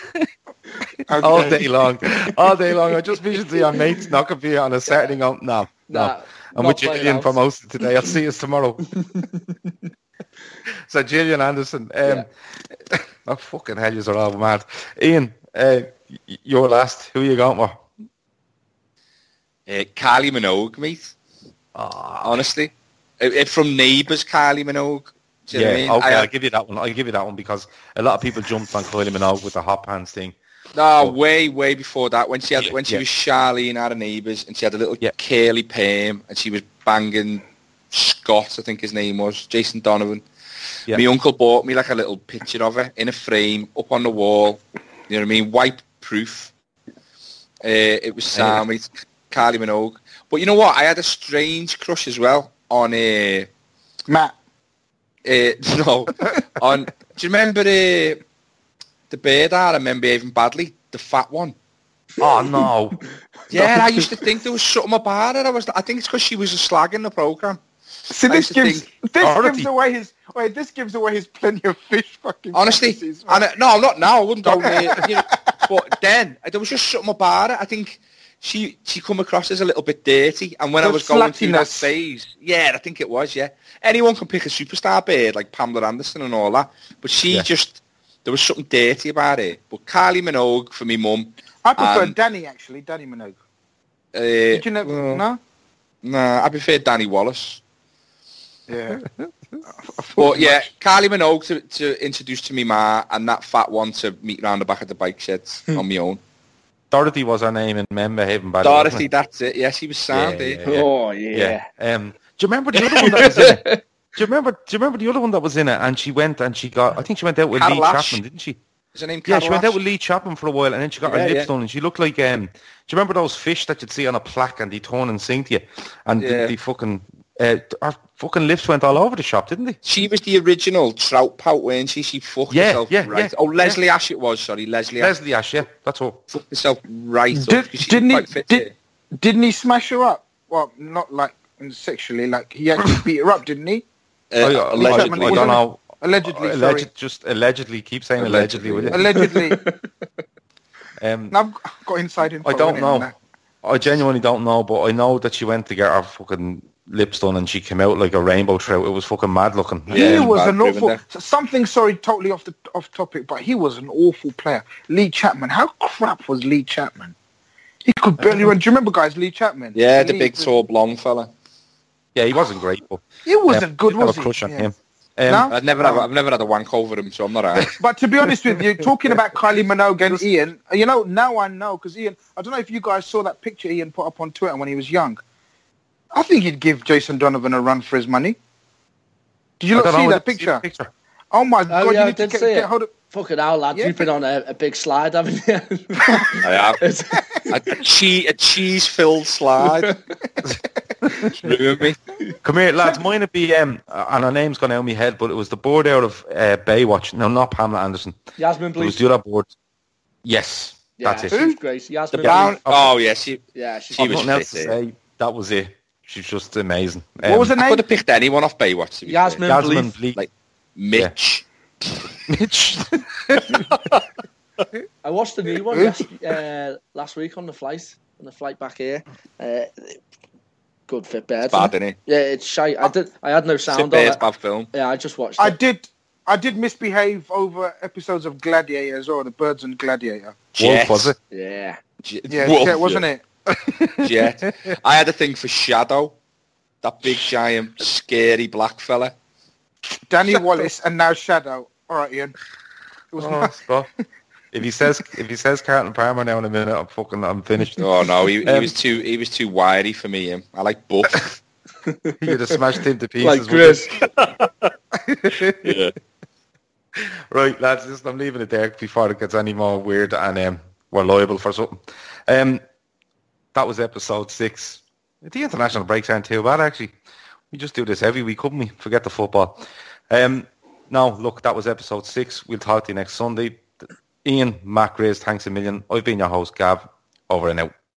All Okay. day long. All day long. I just visioned your mates knocking for you on a Saturday night. No, no. Nah, I'm not with playing Gillian out. for most of today. I'll see you tomorrow. So Gillian Anderson. Um, oh, fucking hell, you're all mad. Ian, uh, y- you're last. Who are you going for? Uh, Kylie Minogue, mate. Honestly. Uh, uh, from Neighbours, Kylie Minogue. Do you know what I Yeah, mean? okay, I- I'll give you that one. I'll give you that one because a lot of people jumped on Kylie Minogue with the hot pants thing. No, way, way before that. When she had, Yeah, when she yeah. was Charlene out of Neighbours, and she had a little Yeah. curly perm, and she was banging Scott, I think his name was, Jason Donovan. Yeah. My uncle bought me like a little picture of her in a frame up on the wall. You know what I mean? Wipe proof. Uh, it was Sam, it's Kylie Minogue. But you know what? I had a strange crush as well on uh, Matt. uh, no, on. Do you remember uh, the bird I remember behaving badly? The fat one. Oh, no. Yeah, I used to think there was something about her. I was. I think it's because she was a slag in the program. See, I this used to gives think- this Dorothy. gives away his wait. This gives away his plenty of fish. Fucking Honestly, fantasies, and man. uh, no, not now. I wouldn't go near. You know, but then there was just something about her. I think she she come across as a little bit dirty, and when I The was going through that sluttiness. phase, yeah, I think it was. Yeah, anyone can pick a superstar bird like Pamela Anderson and all that, but she Yeah. just there was something dirty about it. But Kylie Minogue for me mum. I prefer and, Danny, actually. Danny Minogue. Uh, Did you know? uh, no? Nah, I prefer Danny Wallace. Yeah. But yeah, Kylie Minogue to, to introduce to me ma, and that fat one to meet round the back of the bike sheds on my own. Dorothy was her name in Men Behaving Badly. Dorothy, that's it. Yeah, she was sound. Yeah, eh? yeah, yeah. Oh yeah. Yeah. Um, do you remember the other one that was in it? Do you remember? Do you remember the other one that was in it? And she went and she got. I think she went out with Carol Lee Ash. Chapman, didn't she? Is her name Yeah, Carol she went Ash? out with Lee Chapman for a while, and then she got Yeah, her lips yeah. done, and she looked like. Um, do you remember those fish that you'd see on a plaque, and they turn and sing to you, and Yeah. they, they fucking, uh, her fucking lips went all over the shop, didn't they? She was the original trout pout, weren't she? She fucked Yeah, herself yeah, right. yeah, oh, Leslie Ash it was, sorry. Leslie Ash Leslie Ash, yeah, that's all. fucked herself right up. Did, 'cause she didn't was he? quite fit, Did, didn't he smash her up? Well, not like sexually. Like he actually beat her up, didn't he? uh, I, I, allegedly. I don't know. Allegedly. Alleged, sorry. just allegedly. Keep saying allegedly, will you? Allegedly. Um, Now I've got inside info. I don't innit, know. on that. I genuinely don't know, but I know that she went to get her fucking lips done, and she came out like a rainbow trout. It was fucking mad looking. Yeah, he was bad an driven awful. there. Something. Sorry, totally off the off topic, but he was an awful player. Lee Chapman. How crap was Lee Chapman? He could barely run. Do you remember, guys? Lee Chapman. Yeah, the Lee- big, tall, blonde fella. Yeah, he wasn't great, but He wasn't um, good, did have was a he? crush on Yeah. him. Um, No? I've never, have, I've never had a wank over him, so I'm not out. But to be honest with you, talking about Kylie Minogue and Ian, you know, now I know, because Ian, I don't know if you guys saw that picture Ian put up on Twitter when he was young. I think he'd give Jason Donovan a run for his money. Did you I not don't see know, that I didn't see picture? the picture. Oh my Oh, God, yeah, you I need to did get, see get it. hold of... Fucking hell, lad. Yeah, You've been on a, a big slide, haven't you? I have. It's- A, a, cheese, a cheese-filled slide. Ruin me. Come here, lads. Mine would be, um, and her name's gone out of my head, but it was the board out of uh, Baywatch. No, not Pamela Anderson. Yasmin It was Bleeth. the other board. Yes, Yeah, that's it. she was great. Yasmin Down. Bleeth. Oh, yeah, she, Yeah, she, She I've was nothing else fit, to eh? say. That was it. She's just amazing. What was her Um, I name? could have picked anyone off Baywatch, to be Yasmin fair. Yasmin Bleeth. Bleak. Like, Mitch. Mitch. I watched the new one yes, uh, last week on the flight, on the flight back here. Uh, good fit bed. It's bad, isn't it? Yeah, it's shite. I did. I had no Sit sound on there, it. it's bad film. Yeah, I just watched I it. did I did misbehave over episodes of Gladiator as well, The Birds and Gladiator. Wolf, was it? Yeah. Jet. Yeah, Wolf, yeah, wasn't it? Jet. I had a thing for Shadow. That big, giant, scary black fella. Danny Wallace and now Shadow. All right, Ian. It was Oh, not- stop. If he says if he says Carlton Palmer now in a minute, I'm fucking I'm finished. Oh no, he, he Um, was too he was too wiry for me. Him. I like buff. You'd have smashed him to pieces. Like wouldn't Chris. you? Yeah. Right, lads, listen, I'm leaving it there before it gets any more weird, and um, we're liable for something. Um, that was episode six. The international breaks aren't too bad, actually. We just do this every week, couldn't we? Forget the football. Um, no, look, that was episode six. We'll talk to you next Sunday. Ian, Matt Grace, thanks a million. I've been your host, Gav. Over and out.